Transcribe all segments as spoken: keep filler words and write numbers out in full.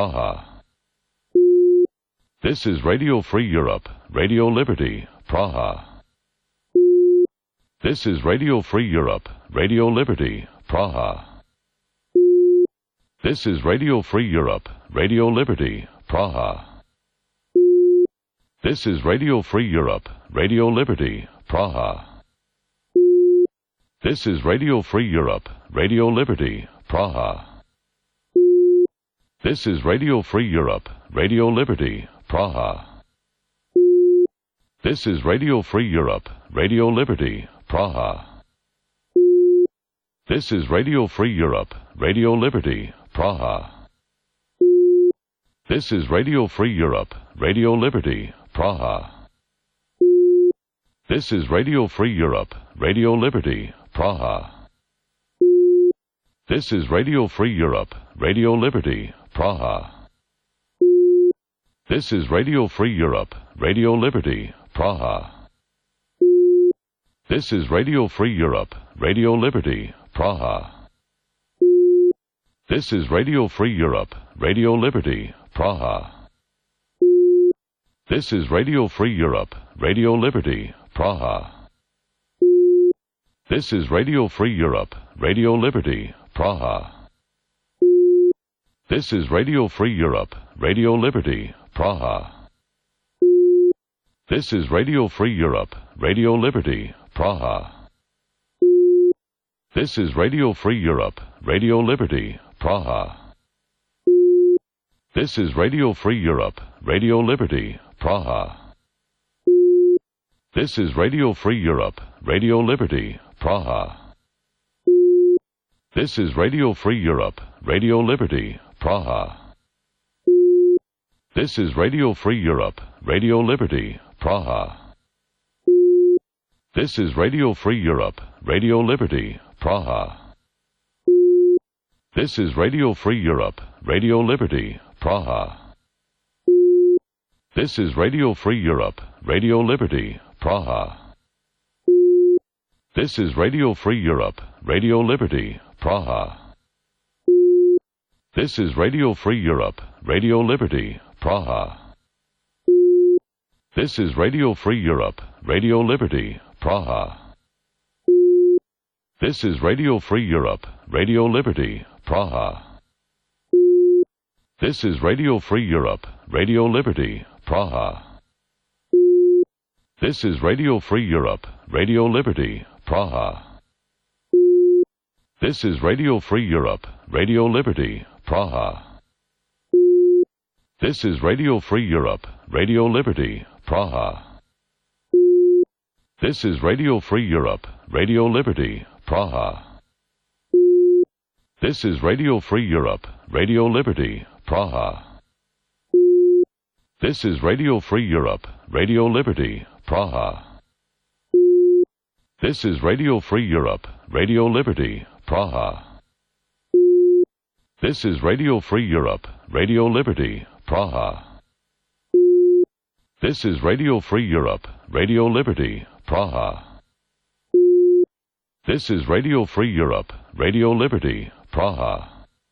Praha. This is Radio Free Europe, Radio Liberty, Praha. This is Radio Free Europe, Radio Liberty, Praha. This is Radio Free Europe, Radio Liberty, Praha. This is Radio Free Europe, Radio Liberty, Praha. This is Radio Free Europe, Radio Liberty, Praha. This is Radio Free Europe, Radio Liberty, Praha. This is Radio Free Europe, Radio Liberty, Praha. This is Radio Free Europe, Radio Liberty, Praha. This is Radio Free Europe, Radio Liberty, Praha. This is Radio Free Europe, Radio Liberty, Praha. This is Radio Free Europe, Radio Liberty, Praha. This is Radio Free Europe, Radio Liberty, Praha. This is Radio Free Europe, Radio Liberty, Praha. This is Radio Free Europe, Radio Liberty, Praha. This is Radio Free Europe, Radio Liberty, Praha. This is Radio Free Europe, Radio Liberty, Praha. This is Radio Free Europe, Radio Liberty, Praha. This is Radio Free Europe, Radio Liberty, Praha. This is Radio Free Europe, Radio Liberty, Praha. This is Radio Free Europe, Radio Liberty, Praha. This is Radio Free Europe, Radio Liberty, Praha. This is Radio Free Europe, Radio Liberty, Praha. This is Radio Free Europe, Radio Liberty, Praha. This is Radio Free Europe, Radio Liberty, Praha. This is Radio Free Europe, Radio Liberty, Praha. This is Radio Free Europe, Radio Liberty, Praha. This is Radio Free Europe, Radio Liberty, Praha. This is Radio Free Europe, Radio Liberty, Praha. This is Radio Free Europe, Radio Liberty, Praha. This is Radio Free Europe, Radio Liberty, Praha. This is Radio Free Europe, Radio Liberty, Praha. This is Radio Free Europe, Radio Liberty, Praha. This is Radio Free Europe, Radio Liberty, Praha. This is Radio Free Europe, Radio Liberty, Praha. This is Radio Free Europe, Radio Liberty, Praha. This is Radio Free Europe, Radio Liberty, Praha. This is Radio Free Europe, Radio Liberty, Praha. This is Radio Free Europe, Radio Liberty, Praha. This is Radio Free Europe, Radio Liberty, Praha. This is Radio Free Europe, Radio Liberty, Praha. This is Radio Free Europe, Radio Liberty, Praha.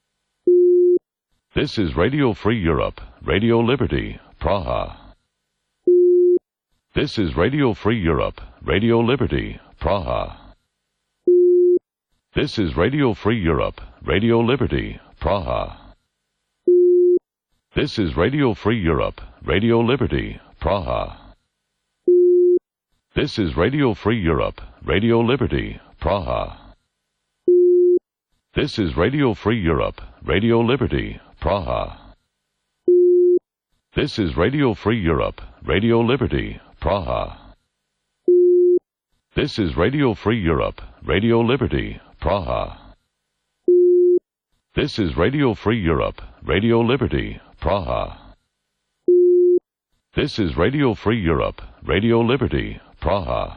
This is Radio Free Europe, Radio Liberty, Praha. This is Radio Free Europe, Radio Liberty, Praha. This is Radio Free Europe, Radio Liberty, Praha. This is Radio Free Europe, Radio Liberty, Praha. This is Radio Free Europe, Radio Liberty, Praha. This is Radio Free Europe, Radio Liberty, Praha. This is Radio Free Europe, Radio Liberty, Praha. This is Radio Free Europe, Radio Liberty, Praha. This is Radio Free Europe, Radio Liberty, Praha. This is Radio Free Europe, Radio Liberty, Praha.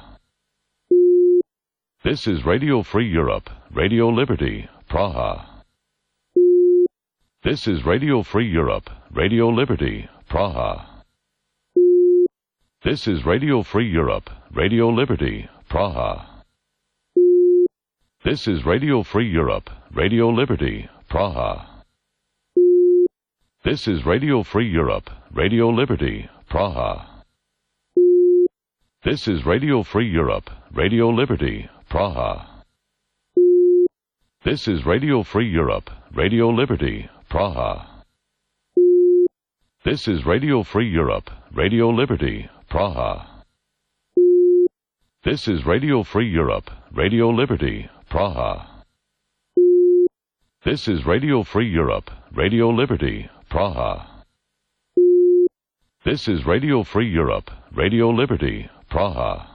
This is Radio Free Europe, Radio Liberty, Praha. This is Radio Free Europe, Radio Liberty, Praha. This is Radio Free Europe, Radio Liberty, Praha. This is Radio Free Europe, Radio Liberty, Praha. This is Radio Free Europe, Radio Liberty, Praha. This is Radio Free Europe, Radio Liberty, Praha. This is Radio Free Europe, Radio Liberty, Praha. This is Radio Free Europe, Radio Liberty, Praha. This is Radio Free Europe, Radio Liberty, Praha. This is Radio Free Europe, Radio Liberty, Praha. This is Radio Free Europe, Radio Liberty, Praha.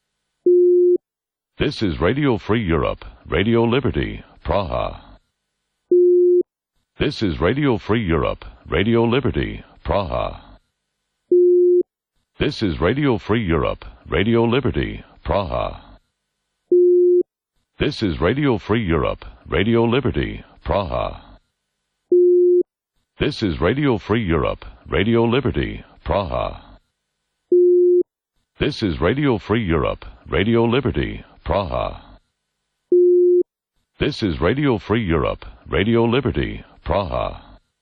This is Radio Free Europe, Radio Liberty, Praha. This is Radio Free Europe, Radio Liberty, Praha. This is Radio Free Europe, Radio Liberty, Praha. This is Radio Free Europe, Radio Liberty, Praha. This is Radio Free Europe, Radio Liberty, Praha. This is Radio Free Europe, Radio Liberty, Praha. This is Radio Free Europe, Radio Liberty, Praha.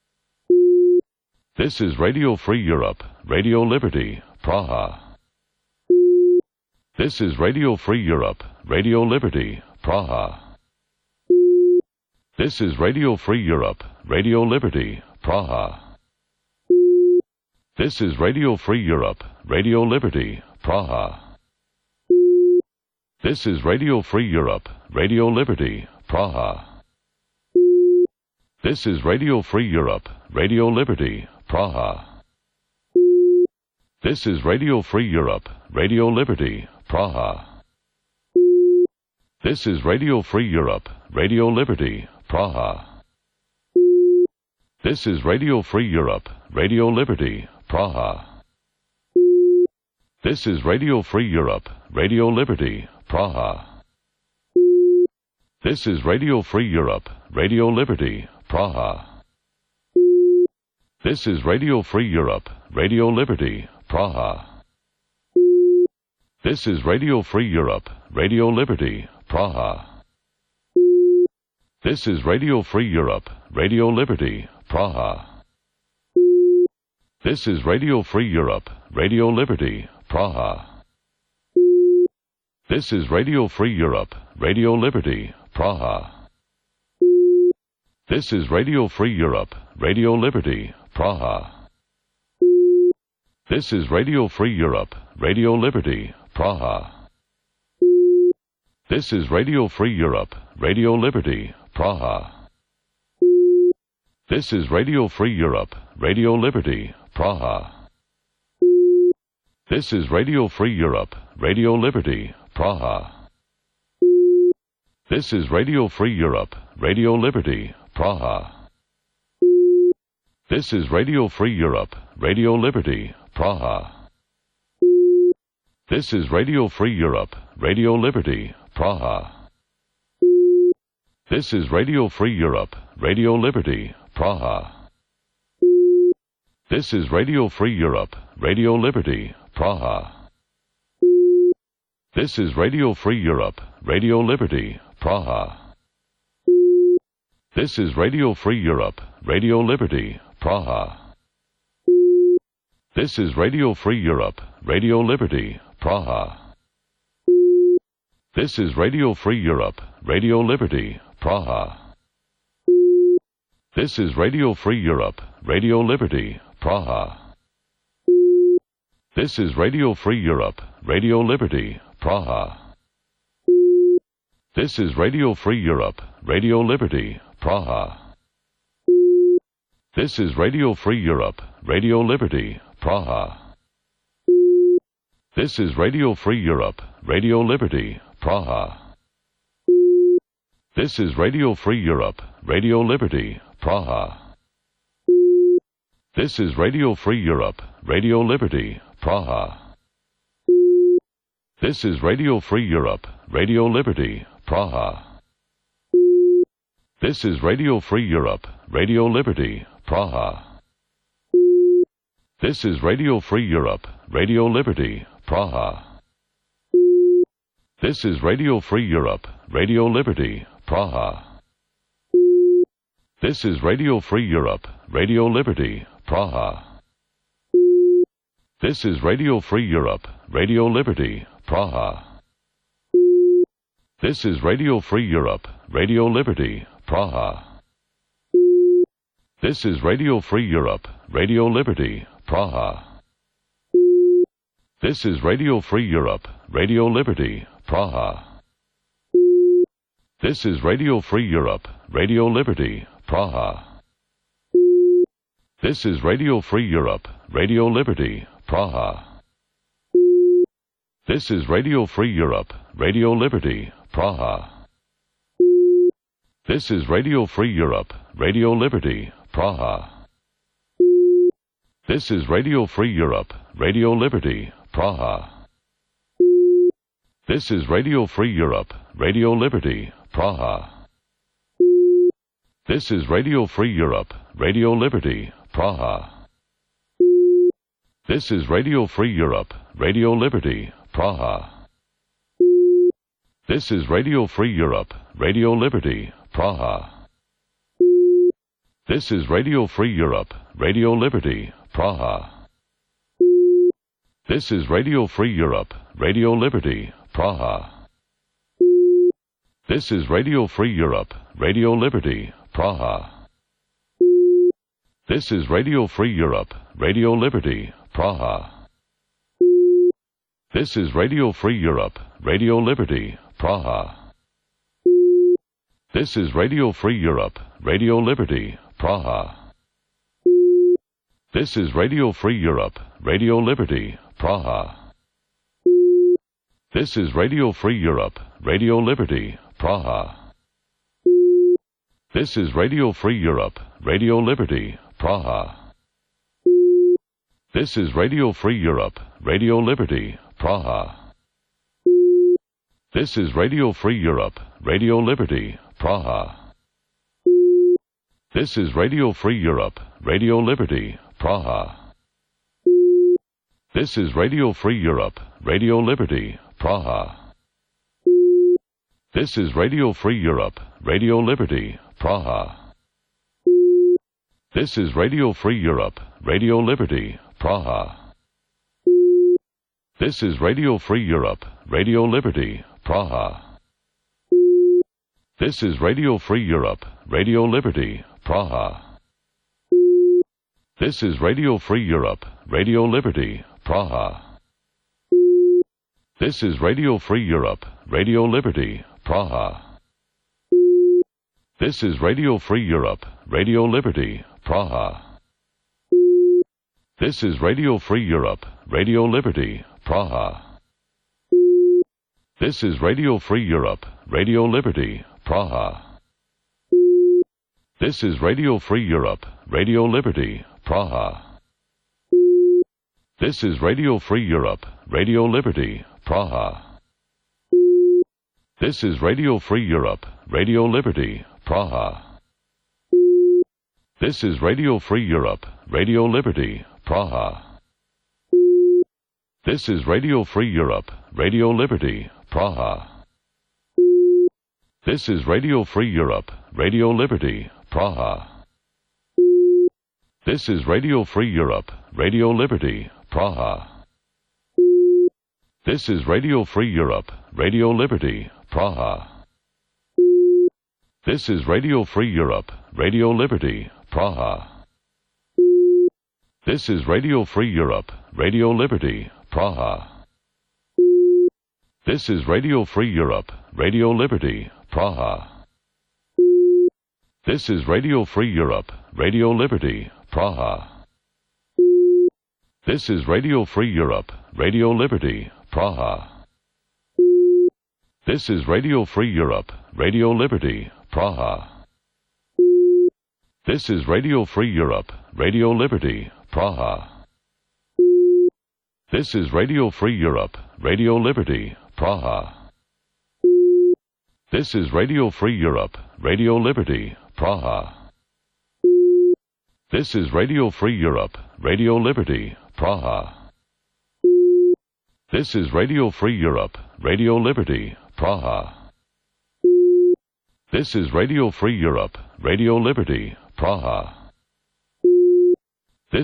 This is Radio Free Europe, Radio Liberty, Praha. This is Radio Free Europe, Radio Liberty, Praha. This is Radio Free Europe, Radio Liberty, Praha. This is Radio Free Europe, Radio Liberty, Praha. This is Radio Free Europe, Radio Liberty, Praha. This is Radio Free Europe, Radio Liberty, Praha. This is Radio Free Europe, Radio Liberty, Praha. This is Radio Free Europe, Radio Liberty, Praha. This is Radio Free Europe, Radio Liberty, Praha. This is Radio Free Europe, Radio Liberty, Praha. This is Radio Free Europe, Radio Liberty, Praha. This is Radio Free Europe, Radio Liberty, Praha. This is Radio Free Europe, Radio Liberty, Praha. This is Radio Free Europe, Radio Liberty, Praha. This is Radio Free Europe, Radio Liberty, Praha. This is Radio Free Europe, Radio Liberty, Praha. This is Radio Free Europe, Radio Liberty, Praha. This is Radio Free Europe, Radio Liberty, Praha. This is Radio Free Europe, Radio Liberty, Praha. This is Radio Free Europe, Radio Liberty, Praha. This is Radio Free Europe, Radio Liberty, Praha. This is Radio Free Europe, Radio Liberty, Praha. This is Radio Free Europe, Radio Liberty, Praha. This is Radio Free Europe, Radio Liberty, Praha. This is Radio Free Europe, Radio Liberty, Praha. This is Radio Free Europe, Radio Liberty, Praha. This is Radio Free Europe, Radio Liberty, Praha. This is Radio Free Europe, Radio Liberty, Praha. This is Radio Free Europe, Radio Liberty, Praha. This is Radio Free Europe, Radio Liberty, Praha. This is Radio Free Europe, Radio Liberty, Praha. This is Radio Free Europe, Radio Liberty, Praha. This is Radio Free Europe, Radio Liberty, Praha. This is Radio Free Europe, Radio Liberty, Praha. This is Radio Free Europe, Radio Liberty, Praha. This is Radio Free Europe, Radio Liberty, Praha. This is Radio Free Europe, Radio Liberty, Praha. This is Radio Free Europe, Radio Liberty, Praha. This is Radio Free Europe, Radio Liberty, Praha. This is Radio Free Europe, Radio Liberty, Praha. This is Radio Free Europe, Radio Liberty, Praha. This is Radio Free Europe, Radio Liberty, Praha. This is Radio Free Europe, Radio Liberty, Praha. This is Radio Free Europe, Radio Liberty, Praha. This is Radio Free Europe, Radio Liberty, Praha. This is Radio Free Europe, Radio Liberty, Praha. This is Radio Free Europe, Radio Liberty, Praha. This is Radio Free Europe, Radio Liberty, Praha. This is Radio Free Europe, Radio Liberty, Praha. This is Radio Free Europe, Radio Liberty, Praha. This is Radio Free Europe, Radio Liberty, Praha. This is Radio Free Europe, Radio Liberty, Praha. This is Radio Free Europe, Radio Liberty, Praha. This is Radio Free Europe, Radio Liberty, Praha. This is Radio Free Europe, Radio Liberty, Praha. This is Radio Free Europe, Radio Liberty, Praha. This is Radio Free Europe, Radio Liberty, Praha. This is Radio Free Europe, Radio Liberty, Praha. This is Radio Free Europe, Radio Liberty, Praha. This is Radio Free Europe, Radio Liberty, Praha. This is Radio Free Europe, Radio Liberty, Praha. This is Radio Free Europe, Radio Liberty, Praha. This is Radio Free Europe, Radio Liberty, Praha. This is Radio Free Europe, Radio Liberty, Praha. This is Radio Free Europe, Radio Liberty, Praha. This is Radio Free Europe, Radio Liberty, Praha. This is Radio Free Europe, Radio Liberty, Praha. This is Radio Free Europe, Radio Liberty, Praha. This is Radio Free Europe, Radio Liberty, Praha. This is Radio Free Europe, Radio Liberty, Praha. This is Radio Free Europe, Radio Liberty, Praha. This is Radio Free Europe, Radio Liberty, Praha. This is Radio Free Europe, Radio Liberty, Praha. This is Radio Free Europe, Radio Liberty, Praha. This is Radio Free Europe, Radio Liberty, Praha. This is Radio Free Europe, Radio Liberty, Praha. This is Radio Free Europe, Radio Liberty, Praha. This is Radio Free Europe, Radio Liberty, Praha. This is Radio Free Europe, Radio Liberty, Praha. This is Radio Free Europe, Radio Liberty, Praha. This is Radio Free Europe, Radio Liberty, Praha. This is Radio Free Europe, Radio Liberty, Praha. This is Radio Free Europe, Radio Liberty, Praha. This is Radio Free Europe, Radio Liberty, Praha. This is Radio Free Europe, Radio Liberty, Praha. This is Radio Free Europe, Radio Liberty, Praha. This is Radio Free Europe, Radio Liberty, Praha. This is Radio Free Europe, Radio Liberty, Praha. This is Radio Free Europe, Radio Liberty, Praha. This is Radio Free Europe, Radio Liberty, Praha. This is Radio Free Europe, Radio Liberty, Praha. This is Radio Free Europe, Radio Liberty, Praha. This is Radio Free Europe, Radio Liberty, Praha. This is Radio Free Europe, Radio Liberty, Praha. This is Radio Free Europe, Radio Liberty, Praha. This is Radio Free Europe, Radio Liberty, Praha. This is Radio Free Europe, Radio Liberty, Praha.